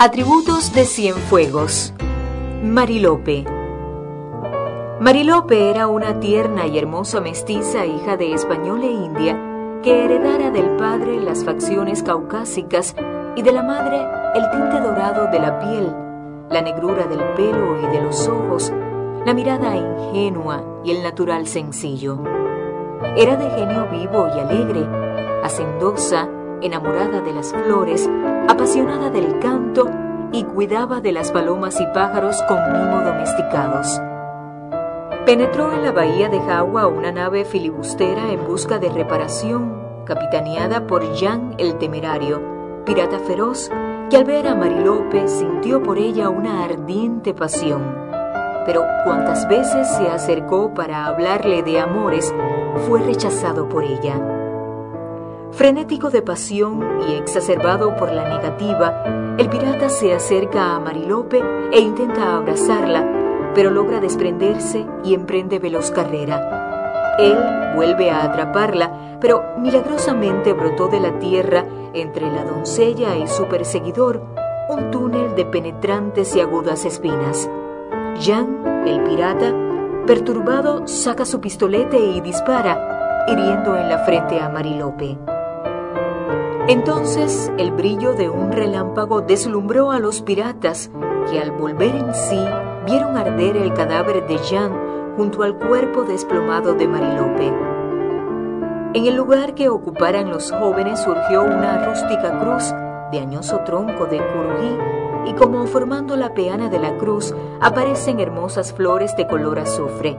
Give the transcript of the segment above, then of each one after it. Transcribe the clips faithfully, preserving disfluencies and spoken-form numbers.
Atributos de Cienfuegos. Marilope. Marilope era una tierna y hermosa mestiza, hija de español e india, que heredara del padre las facciones caucásicas y de la madre el tinte dorado de la piel, la negrura del pelo y de los ojos, la mirada ingenua y el natural sencillo. Era de genio vivo y alegre, hacendosa, enamorada de las flores, apasionada del canto y cuidaba de las palomas y pájaros con mimo domesticados. Penetró en la bahía de Jagua una nave filibustera en busca de reparación, capitaneada por Jean el Temerario, pirata feroz, que al ver a Marilope sintió por ella una ardiente pasión. Pero cuantas veces se acercó para hablarle de amores, fue rechazado por ella. Frenético de pasión y exacerbado por la negativa, el pirata se acerca a Marilope e intenta abrazarla, pero logra desprenderse y emprende veloz carrera. Él vuelve a atraparla, pero milagrosamente brotó de la tierra, entre la doncella y su perseguidor, un túnel de penetrantes y agudas espinas. Jean, el pirata, perturbado, saca su pistolete y dispara, hiriendo en la frente a Marilope. Entonces el brillo de un relámpago deslumbró a los piratas, que al volver en sí vieron arder el cadáver de Jean junto al cuerpo desplomado de Marilope. En el lugar que ocuparan los jóvenes surgió una rústica cruz de añoso tronco de curují, y como formando la peana de la cruz aparecen hermosas flores de color azufre.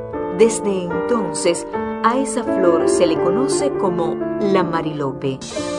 Desde entonces a esa flor se le conoce como la Marilope.